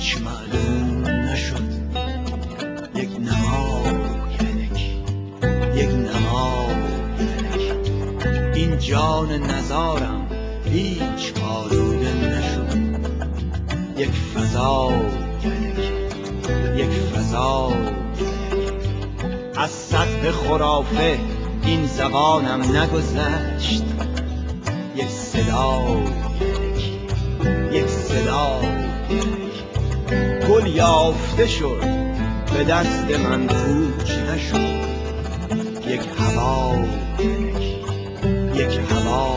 هیچ معلوم نشد. یک نمایلکی، یک نمایلکی، این جان نزارم هیچ آلوده نشد. یک فضایلکی، یک فضایلکی، از سطح خرافه این زبانم نگذشت. یک صدا، یک صدا، گل یافته شد به دست من کوچ نشد. یک هوا، یک هوا،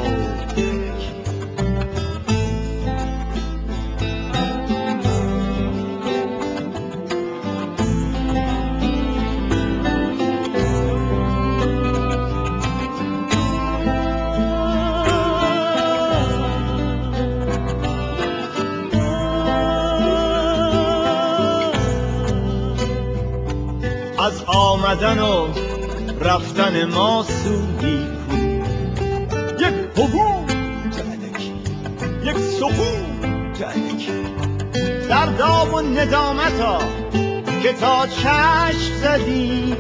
از آمدن و رفتن ما سودی کو. یک حبوط الکی، یک سقوط الکی، در داغ و ندامتا که تا چشم زدیم.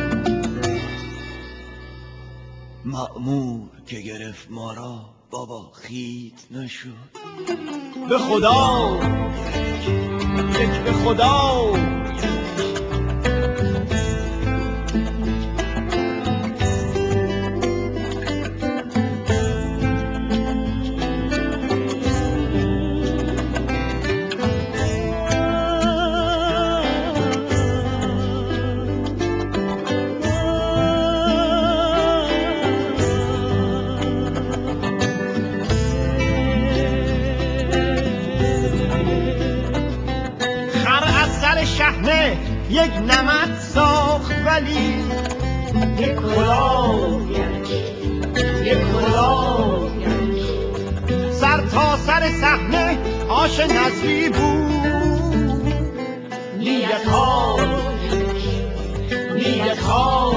مأمور که گرفت ما را بابا خیت نشد. به خدا یک، به خدا شحنه یک نمد ساخت، ولی یک کلاه، یک کلاه، سر تا سر صحنه آش نظری بود. نیت ها، نیت ها،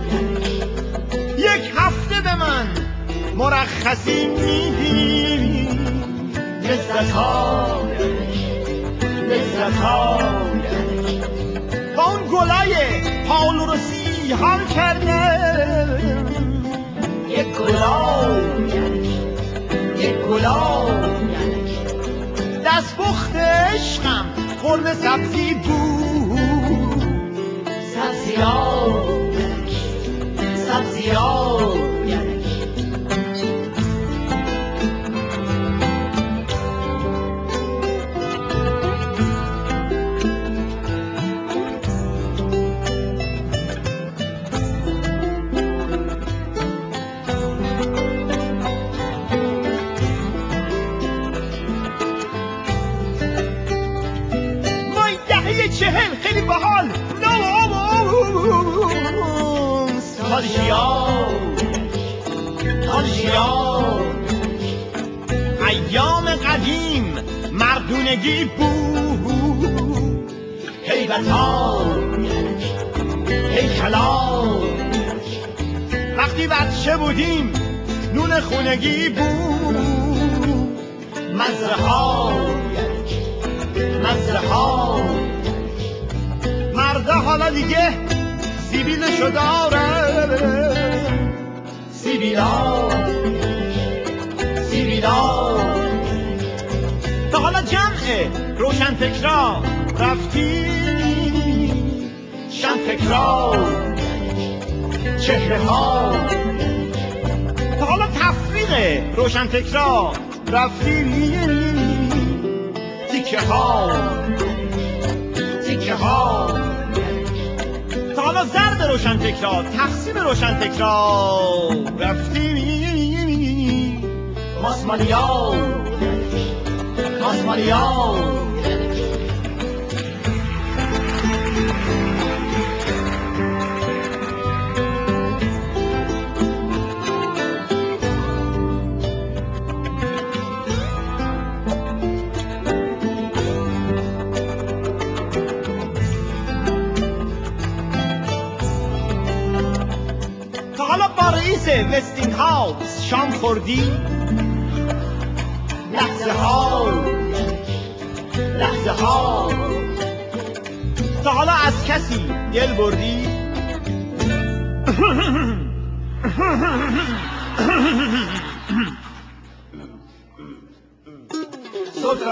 یک هفته به من مرخصی میدی. لذت ها، لذت ها، با اون گلای پالوروسی حال کرده. یک گلاه، یک گلاه، دست پخت عشقم قرمه سبزی بود. سبزی‌ها، سبزی‌ها، چهل خیلی باحال. نوستالژیا، نوستالژیا، ایام قدیم مردونگی بود. هیبتا، هیکلا، وقتی بچه بودیم نون خونگی بود. مزرعه، مزرعه، مرده حالا دیگه سیبیلشو داره. سیبیلا، سیبیلا، تا حالا جمع روشن فکرا رفتی. شن فکرا، چهره ها، تا حالا تفریق روشن فکرا رفتی. تیکه ها، تیکه ها، تا حالا زرد روشن فکرا، تقسیم روشن فکرا رفتی. ماسمالیا، ماسمالیا، حالا با رئیس وستینگ هاوس شام خوردی؟ لحظه ها، لحظه ها، تا حالا از کسی دل بردی؟ سفره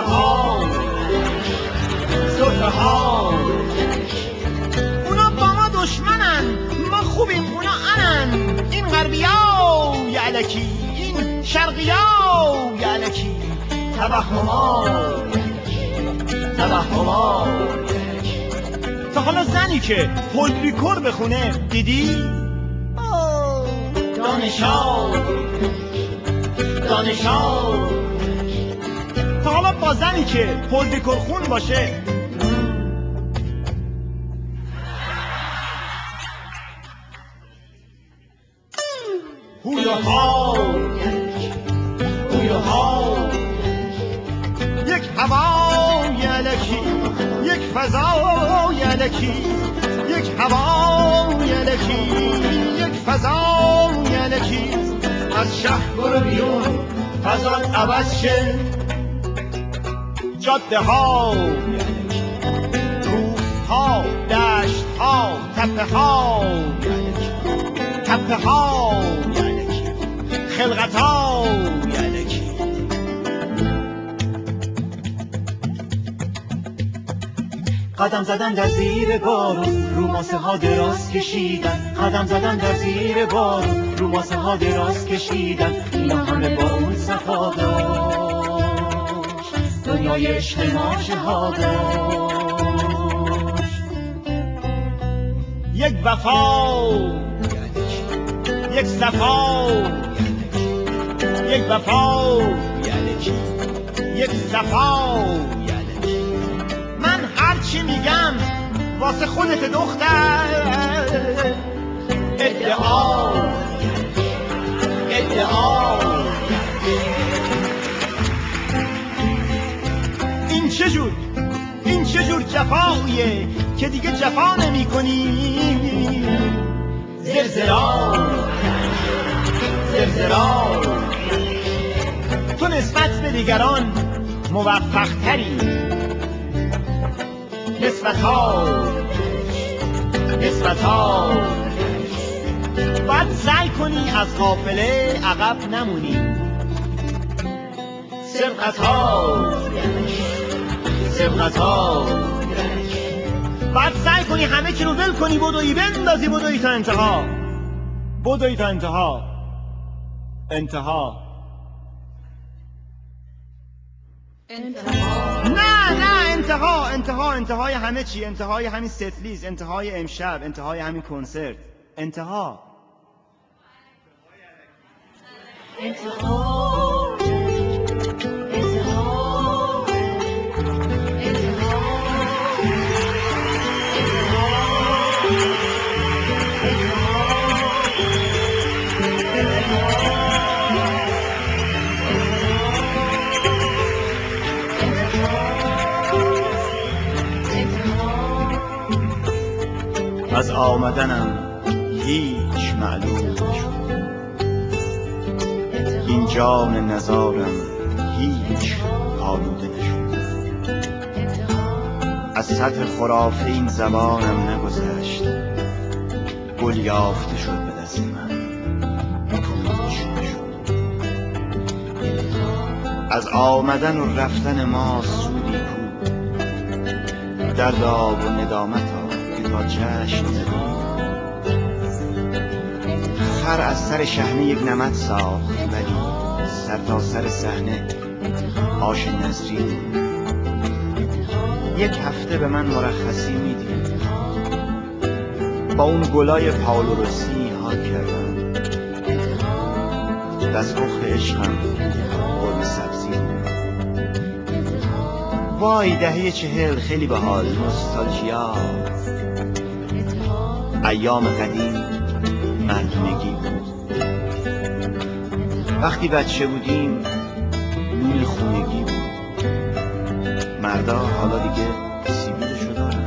ها اونا با ما دشمنن، ما خوبیم اونا انن. این غربیا یعلکی، این شرقیا یعلکی. توهما تا حالا زنی که پولریکور بخونه دیدی؟ دانشا تا حالا با زنی که پولریکور خون باشه هویا ها یک هوا یلکی، یک فضا یلکی، یک هوا یلکی، یک فضا یلکی. از شهر برو بیرون فضات عوض شه. جاده ها یلکی، کوه ها، دشت ها، تپه ها یلکی، تپه ها یلکی، خلقت ها یلکی. قدم زدن در زیر بارون، رو ماسه ها دراز کشیدن. قدم زدن در زیر بارون، رو ماسه ها دراز کشیدن. اینا همه با اون صفا داشت، دنیای عشق ما شهاداشت. یک وفا یک صفا، یک وفا یک صفا. من هرچی میگم واسه خودت دختر. ادعا این چه جور جفاییه که دیگه جفا نمی کنی؟ زرزرا تو نسبت به دیگران موفق تری. نسبت ها باید سعی کنی از قافله عقب نمونی. سبقت ها باید سعی کنی همه چی رو ول کنی، بدوی بندازی، بدوی تا انتها. نه انتهای همه چی، انتهای همین ستلیز، انتهای امشب، انتهای همین کنسرت. انتها از آمدنم هیچ معلوم نشد. این جان نزارم هیچ آلوده نشد. از سطح خرافه این زبانم نگذشت. گل یافته شد به دست من، هیچ نشد. از آمدن و رفتن ما سودی کو. دردا و ندامتا که تا چشم زدیم. خر از سر شحنه یک نمد ساخت، ولی سر تا سر صحنه آش نظری. یک هفته به من مرخصی میدید. با اون گلای پائولو روسی حال کردم. دستپخت عشقم قرمه سبزی بود. وای دهه 40 خیلی باحال، نوستالژیا. ایام قدیم مردونگی بود. وقتی بچه بودیم نون خونگی بود. مردا حالا دیگه سیبیلشو دارن.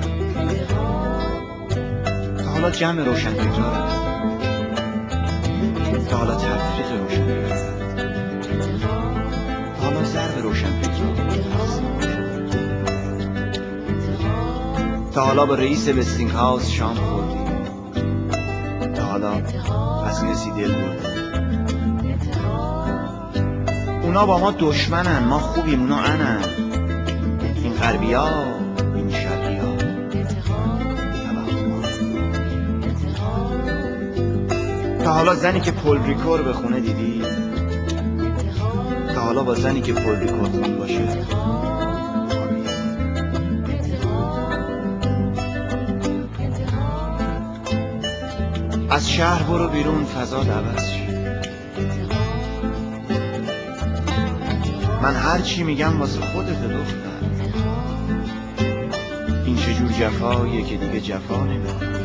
تا حالا جمع روشنفکرا رفت. تا حالا تفریق روشنفکرا رفت. تا حالا ضرب روشنفکرا. تا حالا با رئیس وستینگ هاوس شام خوردی؟ تا حالا از کسی دل بردی؟ اونا با ما دشمنن، ما خوبیم اونا انن. این غربی ها این شرقی ها تا حالا زنی که پل ریکور به خونه دیدی؟ تا حالا با زنی که پل ریکور خون باشه؟ از شهر برو بیرون، فضا عوض شه. من هر چی میگم واسه خودت دختر. این چجور جفاییه که دیگه جفا نمیکنه.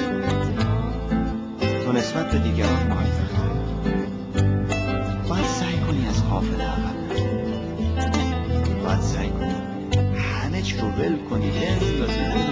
تو نسبت به دیگران موفقی، باید سعی کنی از قافله عقب نری. باید سعی کنی همه چی رو ول کنی، بندازی